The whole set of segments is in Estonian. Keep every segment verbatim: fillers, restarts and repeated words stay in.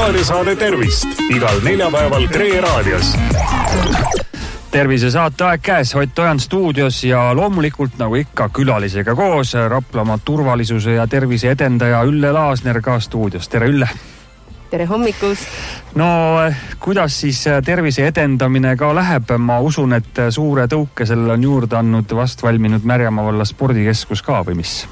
raadiosaade Tervist igal neljapäeval Tre raadios. Tervise saate aeg käes, Ott Ojan stuudios ja loomulikult nagu ikka külalisega koos Raplamaa turvalisuse ja tervise edendaja Ülle Laasner ka stuudios. Tere Ülle! Tere hommikust! No kuidas siis tervise edendamine ka läheb? Ma usun, et suure tõuke sellel on juurde andnud vast valminud Märjamaa valla spordikeskus ka või mis?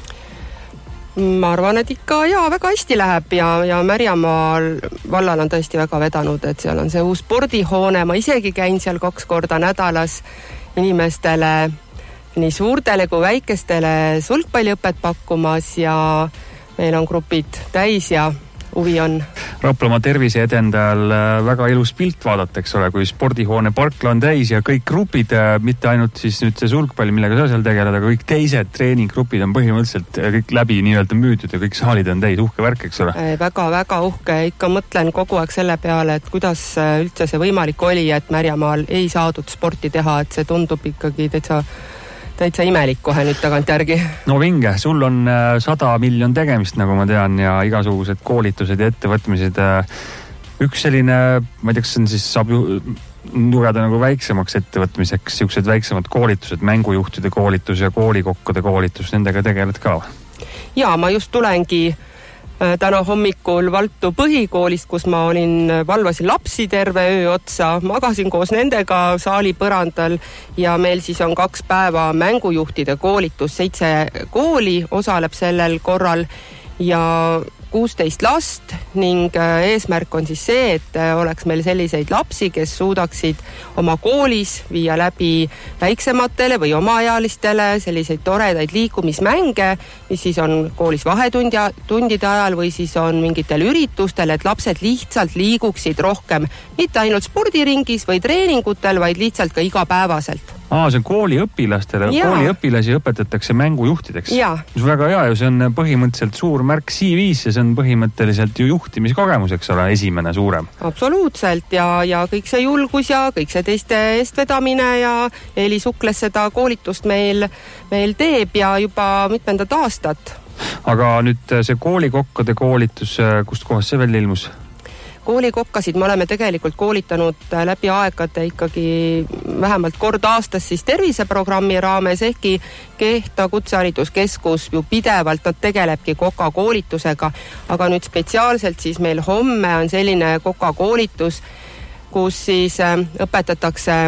Ma arvan, et ikka jaa, väga hästi läheb ja, ja Märjamaal vallal on tõesti väga vedanud, et seal on see uus spordihoone. Ma isegi käin seal kaks korda nädalas inimestele, nii suurtele kui väikestele sulgpalliõpet pakkumas ja meil on grupid täis ja huvi on. Raplamaa tervise edendajal väga ilus pilt vaadata, eks ole, kui spordihoone parkla on täis ja kõik grupid, mitte ainult siis nüüd see sulgpall, millega sa seal tegeled, aga kõik teised treeninggrupid on põhimõtteliselt kõik läbi nii-öelda müüdud ja kõik saalid on täis, uhke värk, eks ole? Väga-väga uhke, ikka mõtlen kogu aeg selle peale, et kuidas üldse see võimalik oli, et Märjamaal ei saadud sporti teha, et see tundub ikkagi täitsa täitsa imelik kohe nüüd tagant järgi. No vinge, sul on sada miljon tegemist, nagu ma tean, ja igasugused koolitused ja ettevõtmised. Üks selline, ma ei tea, kas on siis saab ju lugeda nagu väiksemaks ettevõtmiseks, siuksed väiksemad koolitused, mängujuhtide koolitus ja koolikokkade koolitus, nendega tegeled ka? Jaa, ma just tulengi täna hommikul Valtu põhikoolist, kus ma olin, valvasin lapsi terve öö otsa, magasin koos nendega saali põrandal ja meil siis on kaks päeva mängujuhtide koolitus, seitse kooli osaleb sellel korral ja kuusteist last ning eesmärk on siis see, et oleks meil selliseid lapsi, kes suudaksid oma koolis viia läbi väiksematele või omaealistele selliseid toredaid liikumismänge, mis siis on koolis vahetundide ajal või siis on mingitel üritustel, et lapsed lihtsalt liiguksid rohkem, mitte ainult spordiringis või treeningutel, vaid lihtsalt ka igapäevaselt. Aa, see on kooliõpilastele. Kooliõpilasi õpetatakse mängujuhtideks. Jaa. See on väga hea ju, see on põhimõtteliselt suur märk C V-s ja see on põhimõtteliselt ju juhtimiskogemus, eks ole, esimene suurem. Absoluutselt ja, ja kõik see julgus ja kõik see teiste eestvedamine ja Eli Sukles seda koolitust meil, meil teeb ja juba mitmendat aastat. Aga nüüd see koolikokkade koolitus, kust kohast see veel ilmus? Koolikokkasid me oleme tegelikult koolitanud läbi aegade ikkagi vähemalt kord aastas siis terviseprogrammi raames, ehkki Kehta kutsehariduskeskus ju pidevalt nad tegelebki koka koolitusega, aga nüüd spetsiaalselt siis meil homme on selline koka koolitus, kus siis õpetatakse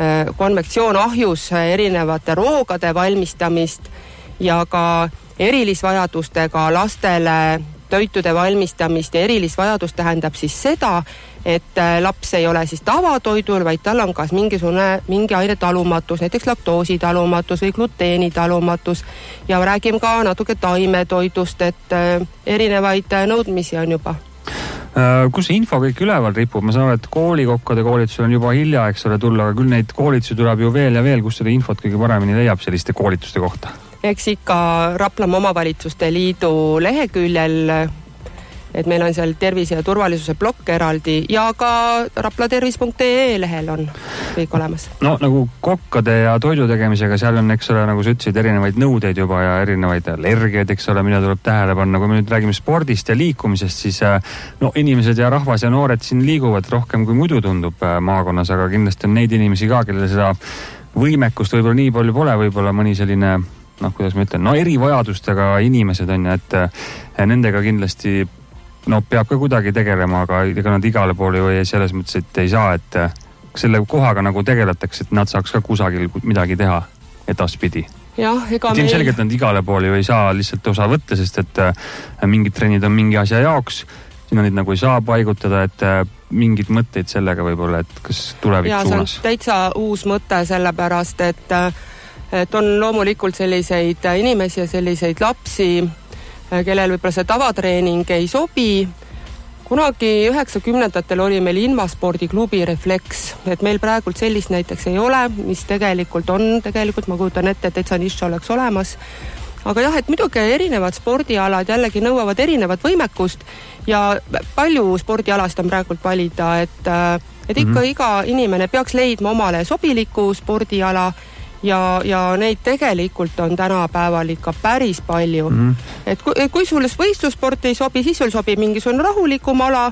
konvektsioonahjus erinevate roogade valmistamist ja ka erilisvajadustega lastele toitude valmistamist ja erilisvajadus tähendab siis seda, et laps ei ole siis tavatoidul, vaid tal on kas mingisugune, mingi aine talumatus, näiteks laktoositalumatus või gluteenitalumatus ja räägime ka natuke taimetoidust, et erinevaid nõudmisi on juba. Kus see info kõik üleval ripub? Ma saan, et koolikokkade koolitusel on juba hilja, eks ole, tulla, aga küll neid koolitusi tuleb ju veel ja veel, kus seda infot kõige paremini leiab selliste koolituste kohta? Eks ikka Raplamaa omavalitsuste liidu leheküljel, et meil on seal tervise ja turvalisuse blokk eraldi ja ka raplatervis punkt ee lehel on kõik olemas. No nagu kokkade ja toidu tegemisega, seal on, eks ole, nagu sa ütlesid, erinevaid nõudeid juba ja erinevaid allergiaid, eks ole, mida tuleb tähele panna. Kui me nüüd räägime spordist ja liikumisest, siis no inimesed ja rahvas ja noored siin liiguvad rohkem kui muidu tundub maakonnas, aga kindlasti on neid inimesi ka, kellel seda võimekust võib-olla nii palju pole, võib-olla mõni selline noh, kuidas ma ütlen, no erivajadustega inimesed on ja et nendega kindlasti no peab ka kuidagi tegelema, aga ega nad igale poole ju ei, selles mõttes, et ei saa, et selle kohaga nagu tegeletakse, et nad saaks ka kusagil midagi teha edaspidi. Jah, ega meil... selgelt nad igale poole ju ei saa lihtsalt osa võtta, sest et mingid trennid on mingi asja jaoks, sinna neid nagu ei saa paigutada, et mingid mõtteid sellega võib-olla, et kas tulevik ja, suunas. Ja, see on täitsa uus mõte sellepärast, et et on loomulikult selliseid inimesi ja selliseid lapsi, kellel võib-olla see tavatreening ei sobi. Kunagi üheksakümnendatel oli meil Invaspordiklubi Refleks, et meil praegult sellist näiteks ei ole, mis tegelikult on, tegelikult ma kujutan ette, et täitsa nišš oleks olemas. Aga jah, et muidugi erinevad spordialad jällegi nõuavad erinevat võimekust ja palju spordialast on praegult valida, et, et ikka mm-hmm. iga inimene peaks leidma omale sobiliku spordiala ja, ja neid tegelikult on tänapäeval ikka päris palju. Mm-hmm. Et kui, kui sulle võistlussport ei sobi, siis sul sobib mingisugune rahulikum ala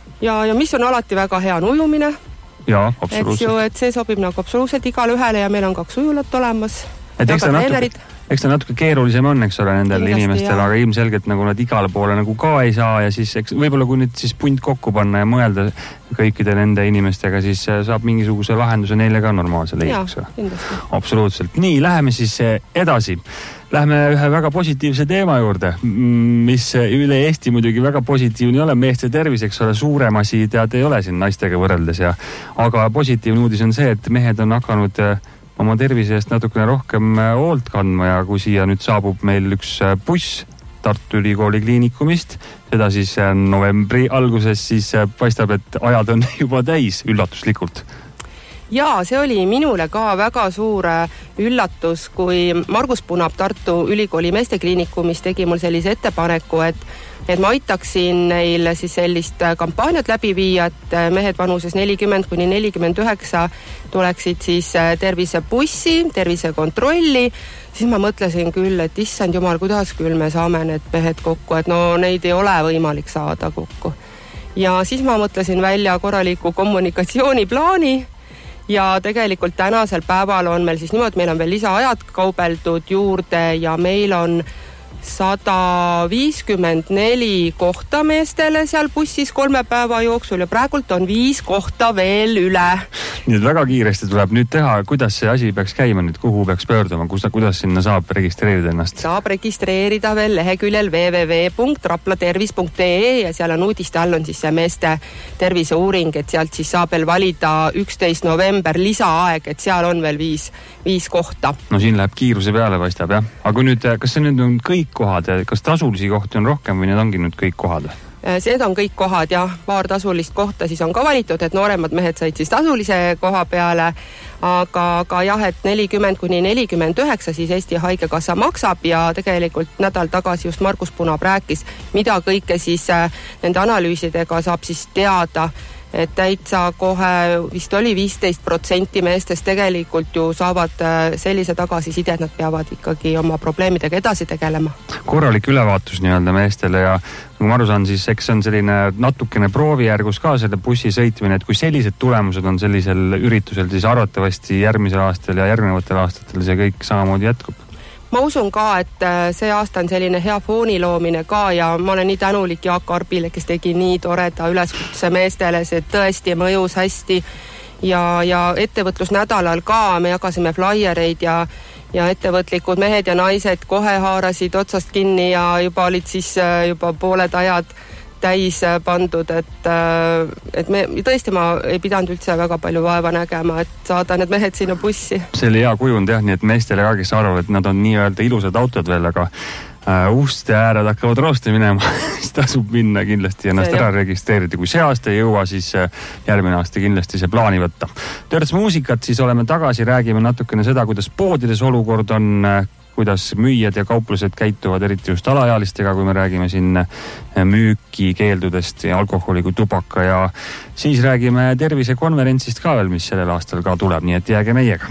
ja, ja mis on alati väga hea, on ujumine. Jaa, eks absoluutselt. ju, et see sobib nagu absoluutselt igale ühele ja meil on kaks ujulat olemas. Et eks ta natuke, eks ta natuke keerulisem on, eks ole, nendel Kindlasti, inimestel, aga ilmselgelt nagu nad igale poole nagu ka ei saa ja siis eks võib-olla kui nüüd siis punt kokku panna ja mõelda kõikide nende inimestega, siis saab mingisuguse lahenduse neile ka normaalse leida, eks ole. Absoluutselt. Nii, läheme siis edasi. Lähme ühe väga positiivse teema juurde, mis üle Eesti muidugi väga positiivne ei ole, meeste tervis, eks ole, suurem asi tead ei ole siin naistega võrreldes ja aga positiivne uudis on see, et mehed on hakanud oma tervise eest natukene rohkem hoolt kandma ja kui siia nüüd saabub meil üks buss Tartu Ülikooli kliinikumist, seda siis novembri alguses, siis paistab, et ajad on juba täis üllatuslikult. Jaa, see oli minule ka väga suur üllatus, kui Margus Punab Tartu Ülikooli meestekliinikumis tegi mul sellise ettepaneku, et et ma aitaksin neil siis sellist kampaaniat läbi viia, et mehed vanuses nelikümmend kuni nelikümmend üheksa tuleksid siis tervisebussi, tervisekontrolli, siis ma mõtlesin küll, et issand jumal, kuidas küll me saame need mehed kokku, et no neid ei ole võimalik saada kokku. Ja siis ma mõtlesin välja korraliku kommunikatsiooniplaani ja tegelikult tänasel päeval on meil siis niimoodi, meil on veel lisaajad kaubeldud juurde ja meil on sada viiskümmend neli kohta meestele seal bussis kolme päeva jooksul ja praegult on viis kohta veel üle. Nii et väga kiiresti tuleb nüüd teha, kuidas see asi peaks käima nüüd, kuhu peaks pöörduma, kuidas sinna saab registreerida ennast? Saab registreerida veel leheküljel double-u double-u double-u punkt raplatervis punkt e e ja seal on uudiste all on siis see meeste terviseuuring, et sealt siis saab veel valida üksteist november lisaaeg, et seal on veel viis, viis kohta. No siin läheb kiiruse peale paistab, jah? Aga kui nüüd, kas see nüüd on kõik kohad, kas tasulisi kohti on rohkem või need ongi nüüd kõik kohad? Need on kõik kohad ja paar tasulist kohta siis on ka valitud, et nooremad mehed said siis tasulise koha peale, aga, aga jah, et nelikümmend kuni nelikümmend üheksa siis Eesti Haigekassa maksab ja tegelikult nädal tagasi just Margus Punab rääkis, mida kõike siis nende analüüsidega saab siis teada, et täitsa kohe vist oli viisteist protsenti meestest tegelikult ju saavad sellise tagasiside, et nad peavad ikkagi oma probleemidega edasi tegelema. Korralik ülevaatus nii-öelda meestele ja kui ma aru saan, siis eks on selline natukene proovijärgus ka selle bussi sõitmine, et kui sellised tulemused on sellisel üritusel, siis arvatavasti järgmisel aastal ja järgnevatel aastatel see kõik samamoodi jätkub. Ma usun ka, et see aasta on selline hea fooni loomine ka ja ma olen nii tänulik Jaak Arbile, kes tegi nii toreda üleskutse meestele, see tõesti mõjus hästi ja, ja ettevõtlusnädalal ka me jagasime flaiereid ja, ja ettevõtlikud mehed ja naised kohe haarasid otsast kinni ja juba olid siis juba pooled ajad täis pandud, et, et me tõesti ma ei pidanud üldse väga palju vaeva nägema, et saada need mehed sinna bussi. See oli hea kujund jah, nii et meestele ka, kes arvavad, et nad on nii-öelda ilusad autod veel, aga uh, uste ääred hakkavad roosti minema, siis tasub minna kindlasti ennast see, ära jah. registreerida. Kui see aasta ei jõua, siis järgmine aasta kindlasti see plaani võtta. Törts muusikat, siis oleme tagasi, räägime natukene seda, kuidas poodides olukord on, kuidas müüjad ja kauplused käituvad, eriti just alaealistega, kui me räägime siin müüki keeldudest ja alkoholi kui tubaka ja siis räägime tervisekonverentsist ka veel, mis sellel aastal ka tuleb, nii et jääge meiega.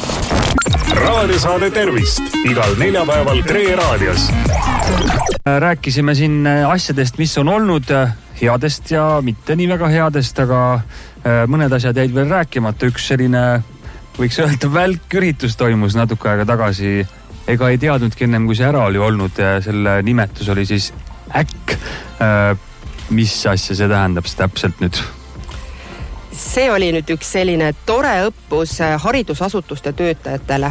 Raadiosaade Tervist igal neljapäeval Tre Raadios. Rääkisime siin asjadest, mis on olnud headest ja mitte nii väga headest, aga mõned asjad jäid veel rääkimata. Üks selline, võiks öelda, välküritus toimus natuke aega tagasi. Ega ei teadnudki ennem, kui see ära oli olnud. Selle nimetus oli siis äkk. Mis asja see tähendab täpselt nüüd? See oli nüüd üks selline tore õppus haridusasutuste töötajatele.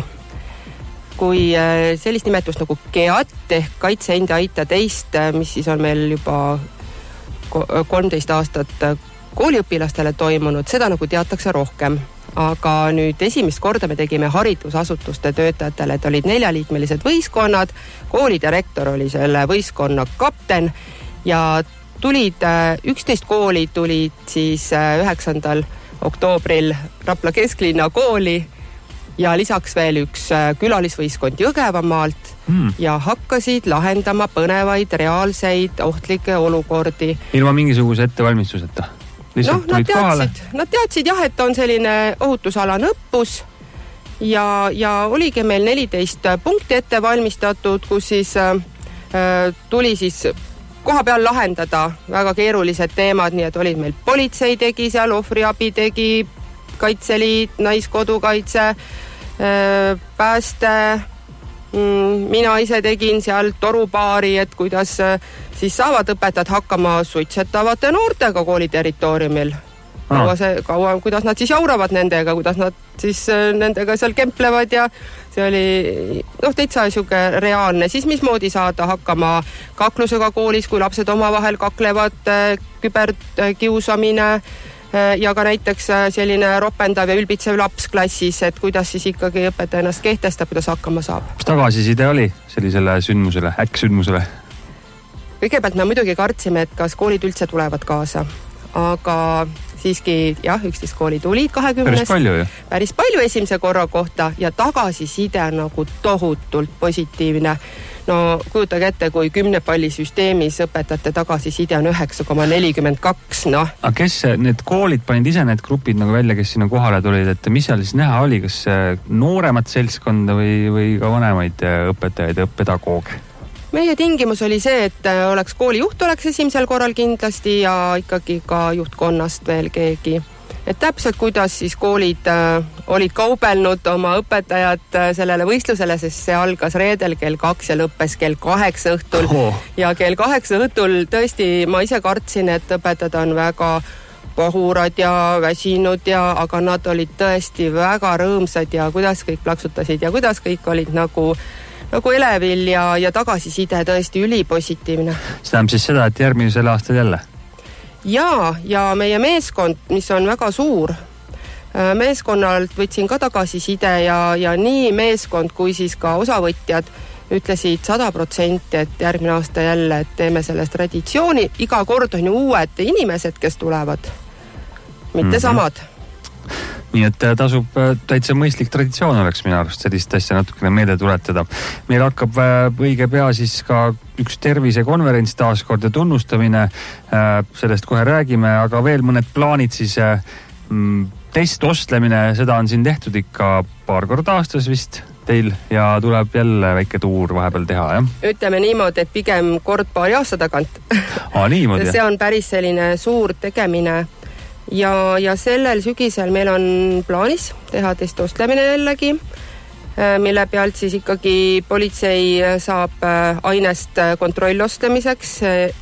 Kui sellist nimetust nagu KEAT ehk Kaitse enda aita teist, mis siis on meil juba kolmteist aastat kooliõpilastele toimunud, seda nagu teatakse rohkem. Aga nüüd esimest korda me tegime haridusasutuste töötajatele, et olid neljaliikmelised võistkonnad, koolidirektor oli selle võistkonna kapten ja tulid üksteist kooli tulid siis üheksandal oktoobril Rapla kesklinna kooli ja lisaks veel üks külalisvõistkond Jõgevamaalt mm. ja hakkasid lahendama põnevaid reaalseid ohtlikke olukordi. Ilma mingisuguse ettevalmistuseta? No, nad teadsid, nad teadsid jah, et on selline ohutusalane õppus ja, ja oligi meil neliteist punkti ette valmistatud, kus siis äh, tuli siis koha peal lahendada väga keerulised teemad, nii et olid meil politsei tegi seal, ohvriabi tegi, Kaitseliit, Naiskodukaitse, pääste, mina ise tegin seal torupaari, et kuidas siis saavad õpetajad hakkama suitsetavate noortega kooli territooriumil. Kaua see, kaua, kuidas nad siis jauravad nendega, kuidas nad siis nendega seal kemplevad ja see oli noh, täitsa siuke reaalne. Siis mismoodi saada hakkama kaklusega koolis, kui lapsed omavahel kaklevad, küberkiusamine ja ka näiteks selline ropendav ja ülbitsev laps klassis, et kuidas siis ikkagi õpetaja ennast kehtestab, kuidas hakkama saab. Mis tagasiside oli sellisele sündmusele, äkksündmusele? Kõigepealt me muidugi kartsime, et kas koolid üldse tulevad kaasa, aga siiski jah, üksteist kooli tulid kahekümnest. Päris palju ju. Päris palju esimese korra kohta ja tagasiside nagu tohutult positiivne. No kujutage ette, kui kümne palli süsteemis õpetajate tagasiside on üheksa koma nelikümmend kaks, noh. Aga kes need koolid panid ise need grupid nagu välja, kes sinna kohale tulid, et mis seal siis näha oli, kas nooremat seltskonda või, või ka vanemaid õpetajaid ja pedagooge? Meie tingimus oli see, et oleks koolijuht oleks esimesel korral kindlasti ja ikkagi ka juhtkonnast veel keegi. Et täpselt kuidas siis koolid äh, olid kaubelnud oma õpetajad äh, sellele võistlusele, sest see algas reedel kell kaks ja lõppes kell kaheksa õhtul. Oh. Ja kell kaheksa õhtul tõesti ma ise kartsin, et õpetajad on väga pahurad ja väsinud ja, aga nad olid tõesti väga rõõmsad ja kuidas kõik plaksutasid ja kuidas kõik olid nagu nagu elevil ja, ja tagasiside tõesti ülipositiivne. See tähendab siis seda, et järgmisel aastal jälle? Jaa, ja meie meeskond, mis on väga suur, meeskonnalt võtsin ka tagasiside ja, ja nii meeskond kui siis ka osavõtjad ütlesid sada protsenti, et järgmine aasta jälle, et teeme sellest traditsiooni. Iga kord on ju uued inimesed, kes tulevad, mitte mm-hmm. samad. Nii et tasub täitsa mõistlik traditsioon oleks minu arust sellist asja natukene meelde tuletada. Meil hakkab õige pea siis ka üks tervisekonverents taaskord ja tunnustamine, sellest kohe räägime, aga veel mõned plaanid siis testostlemine, seda on siin tehtud ikka paar korda aastas vist teil ja tuleb jälle väike tuur vahepeal teha, jah? Ütleme niimoodi, et pigem kord paari aasta tagant. Aa, niimoodi? See on päris selline suur tegemine. Ja, ja sellel sügisel meil on plaanis teha testostlemine jällegi, mille pealt siis ikkagi politsei saab ainest kontrollostlemiseks,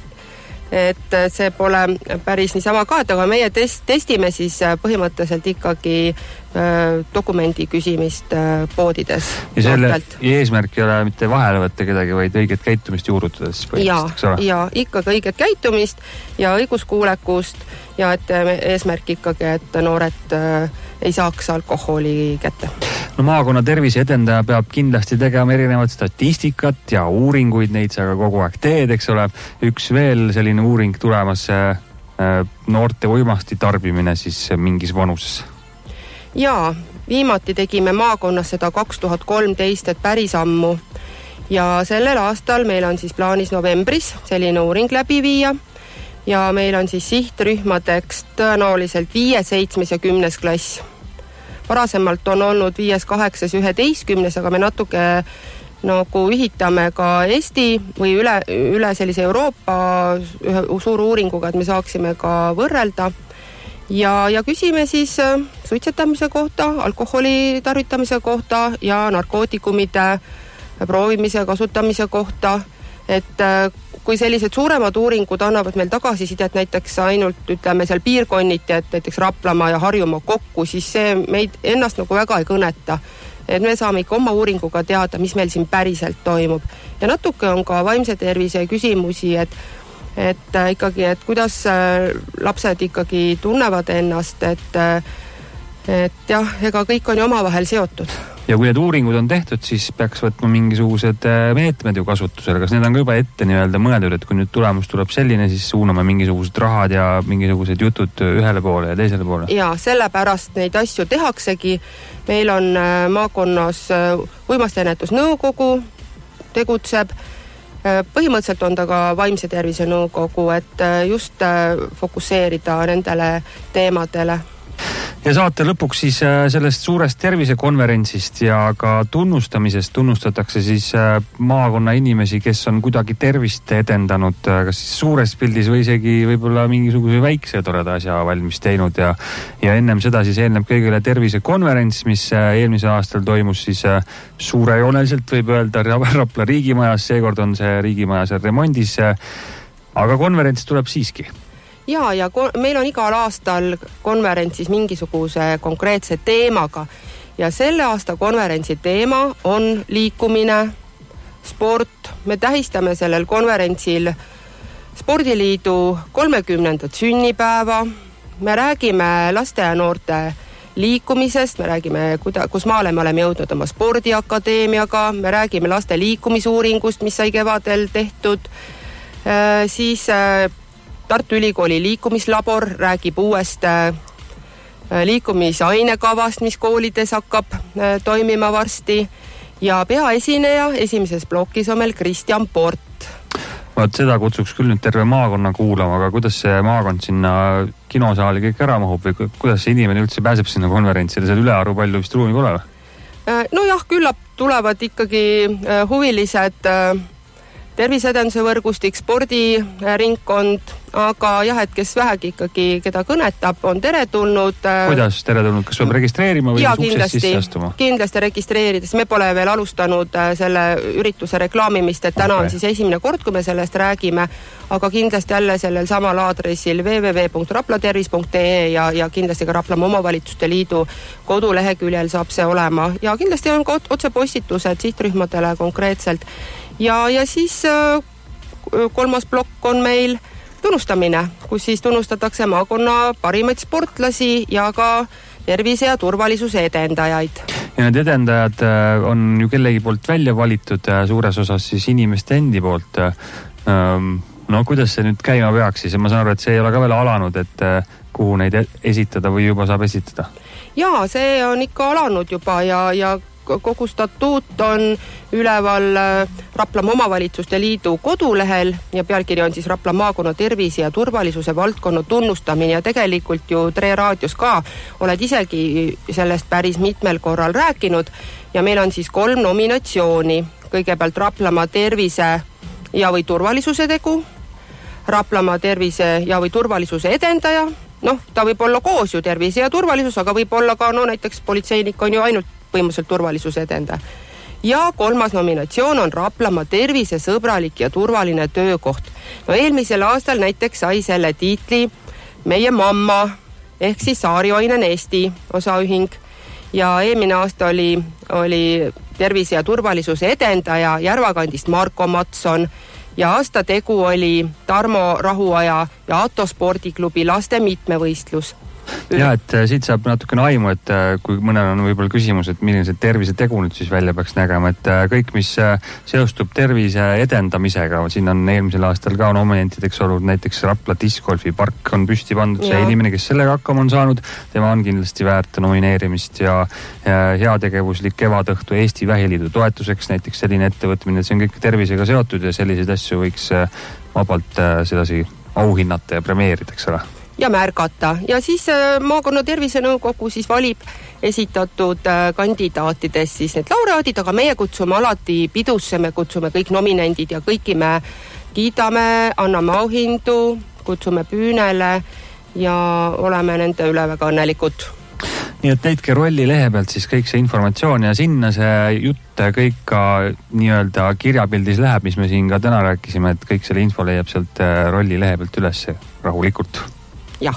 et see pole päris niisama ka, et aga meie test, testime siis põhimõtteliselt ikkagi dokumendi küsimist poodides. Ja selle eesmärk ei ole mitte vahele võtta kedagi, vaid õiget käitumist juurutades. Ja, ja ikkagi õiget käitumist ja õiguskuulekust ja et eesmärk ikkagi, et noored ei saaks alkoholi kätte. No maakonna tervise edendaja peab kindlasti tegema erinevat statistikat ja uuringuid, neid sa ka kogu aeg teed, eks ole. Üks veel selline uuring tulemas, noorte uimasti tarbimine siis mingis vanuses. Jaa, viimati tegime maakonnas seda kaks tuhat kolmteist, et päris ammu. Ja sellel aastal meil on siis plaanis novembris selline uuring läbi viia. Ja meil on siis sihtrühmadeks tõenäoliselt viies, seitsmes ja kümnes klass. Varasemalt on olnud viies, kaheksas, üheteistkümnes, aga me natuke nagu ühitame ka Eesti või üle, üle sellise Euroopa ühe suur uuringuga, et me saaksime ka võrrelda. Ja, ja küsime siis suitsetamise kohta, alkoholi tarvitamise kohta ja narkootikumide proovimise kasutamise kohta, et kui sellised suuremad uuringud annavad meil tagasisidet näiteks ainult ütleme seal piirkonniti, et näiteks Raplamaa ja Harjumaa kokku, siis see meid ennast nagu väga ei kõneta. Et me saame ikka oma uuringuga teada, mis meil siin päriselt toimub. Ja natuke on ka vaimse tervise küsimusi, et, et ikkagi, et kuidas lapsed ikkagi tunnevad ennast, et, et jah, ega kõik on ju omavahel seotud. Ja kui need uuringud on tehtud, siis peaks võtma mingisugused meetmed ju kasutusele. Kas need on ka juba ette nii-öelda mõeldud, et kui nüüd tulemus tuleb selline, siis suuname mingisugused rahad ja mingisugused jutud ühele poole ja teisele poole? Ja sellepärast neid asju tehaksegi. Meil on maakonnas uimastiennetusnõukogu tegutseb. Põhimõtteliselt on ta ka vaimse tervise nõukogu, et just fokusseerida nendele teemadele. ja saate lõpuks siis sellest suurest tervisekonverentsist ja ka tunnustamisest tunnustatakse siis maakonna inimesi, kes on kuidagi tervist edendanud, kas siis suures pildis või isegi võib-olla mingisuguse väikse toreda asja valmis teinud ja, ja ennem seda siis eelneb kõigile tervisekonverents, mis eelmisel aastal toimus siis suurejooneliselt võib öelda Rapla riigimajas, seekord on see riigimajas remondis, aga konverents tuleb siiski. Ja, ja meil on igal aastal konverentsis mingisuguse konkreetse teemaga ja selle aasta konverentsi teema on liikumine, sport. Me tähistame sellel konverentsil Spordiliidu kolmekümnendat sünnipäeva. Me räägime laste ja noorte liikumisest, me räägime, kus maale me oleme jõudnud oma spordiakadeemiaga, me räägime laste liikumisuuringust, mis sai kevadel tehtud, siis Tartu Ülikooli liikumislabor räägib uuest liikumisainekavast, mis koolides hakkab toimima varsti ja peaesineja esimeses plokis on meil Kristjan Port. Vaat seda kutsuks küll nüüd terve maakonna kuulama, aga kuidas see maakond sinna kinosaali kõik ära mahub või kuidas see inimene üldse pääseb sinna konverentsile, seal ülearu palju vist ruumi pole? No jah, küllap tulevad ikkagi huvilised terviseedenduse võrgustik, spordiringkond, aga jah, et kes vähegi ikkagi, keda kõnetab, on teretulnud. Kuidas teretulnud? Kas peab registreerima või ja, uksest kindlasti, sisse astuma? Kindlasti registreerides. Me pole veel alustanud selle ürituse reklaamimist, et täna okay. on siis esimene kord, kui me sellest räägime, aga kindlasti jälle sellel samal aadressil w w w punkt raplatervis punkt e ja, ja kindlasti ka Raplamaa Omavalitsuste Liidu koduleheküljel saab see olema ja kindlasti on ka otsepostitused sihtrühmadele konkreetselt. Ja, ja siis kolmas plokk on meil tunnustamine, kus siis tunnustatakse maakonna parimaid sportlasi ja ka tervise ja turvalisuse edendajaid. Ja need edendajad on ju kellegi poolt välja valitud suures osas siis inimeste endi poolt. No kuidas see nüüd käima peaks siis? Ma saan aru, et see ei ole ka veel alanud, et kuhu neid esitada või juba saab esitada? Jaa, see on ikka alanud juba ja, ja kogu statuut on üleval Raplamaa Omavalitsuste Liidu kodulehel ja pealkiri on siis Raplamaa maakonna tervise ja turvalisuse valdkonna tunnustamine ja tegelikult ju Tre raadios ka oled isegi sellest päris mitmel korral rääkinud ja meil on siis kolm nominatsiooni. Kõigepealt Raplamaa tervise ja või turvalisuse tegu, Raplamaa tervise ja või turvalisuse edendaja, noh, ta võib olla koos ju tervise ja turvalisus, aga võib olla ka, no näiteks politseinik on ju ainult põhimõtteliselt turvalisuse edendaja. Ja kolmas nominatsioon on Raplamaa tervise, sõbralik ja turvaline töökoht. No eelmisel aastal näiteks sai selle tiitli meie mamma ehk siis Saarioinen Eesti osaühing ja eelmine aasta oli, oli tervise ja turvalisuse edendaja Järvakandist Marko Matson ja aasta tegu oli Tarmo Rahuaja ja Ato spordiklubi laste mitmevõistlus. Ja, et siit saab natukene aimu, et kui mõnel on võib-olla küsimus, et milline see tervise tegu nüüd siis välja peaks nägema, et kõik, mis seostub tervise edendamisega, siin on eelmisel aastal ka nominentideks olnud näiteks Rapla discgolfi park on püsti pandud, see inimene, kes sellega hakkama on saanud, tema on kindlasti väärt nomineerimist ja, ja heategevuslik kevadõhtu Eesti Vähiliidu toetuseks, näiteks selline ettevõtmine, et see on kõik tervisega seotud ja selliseid asju võiks vabalt sedasi auhinnata ja premeerida, eks ole. Ja märgata. Ja siis maakonna tervisenõukogu siis valib esitatud kandidaatidest siis need laureaadid, aga meie kutsume alati pidusse, me kutsume kõik nominendid ja kõiki me kiidame, anname auhindu, kutsume püünele ja oleme nende üle väga õnnelikud. Nii et leidke rolli lehe pealt siis kõik see informatsioon ja sinna see jutt kõik ka nii-öelda kirjapildis läheb, mis me siin ka täna rääkisime, et kõik selle info leiab sealt rolli lehe pealt üles rahulikult. Jah.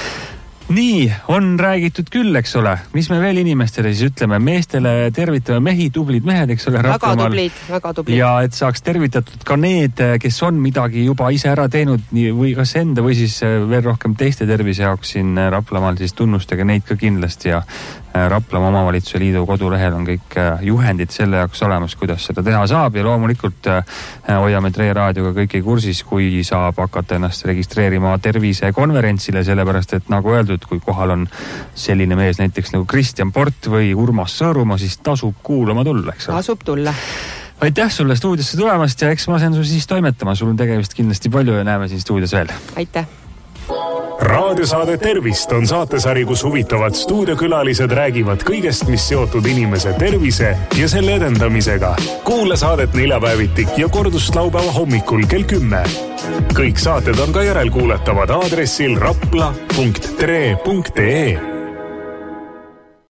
Nii, on räägitud küll, eks ole. Mis me veel inimestele siis ütleme? Meestele tervitame mehi, tublid mehed, eks ole. Väga tublid, väga tublid. Ja et saaks tervitatud ka need, kes on midagi juba ise ära teinud või kas enda või siis veel rohkem teiste tervise jaoks siin Raplamaal, siis tunnustage neid ka kindlasti ja Raplamaa Omavalitsuse Liidu kodulehel on kõik juhendid selle jaoks olemas, kuidas seda teha saab ja loomulikult hoiame Tre raadioga kõiki kursis, kui saab hakata ennast registreerima tervisekonverentsile, sellepärast et nagu öeldud, kui kohal on selline mees näiteks nagu Kristjan Port või Urmas Sõõrumaa, siis tasub kuulama tulla, eks ole? Tasub tulla. Aitäh sulle stuudiosse tulemast ja eks ma sen su siis toimetama, sul on tegevist kindlasti palju ja näeme siin stuudios veel. Aitäh! raadiosaade Tervist on saatesari, kus huvitavad stuudiokülalised räägivad kõigest, mis seotud inimese tervise ja selle edendamisega. Kuula saadet neljapäeviti ja kordust laupäeva hommikul kell kümme. Kõik saated on ka järelkuuletavad aadressil rapla punkt tre punkt ee.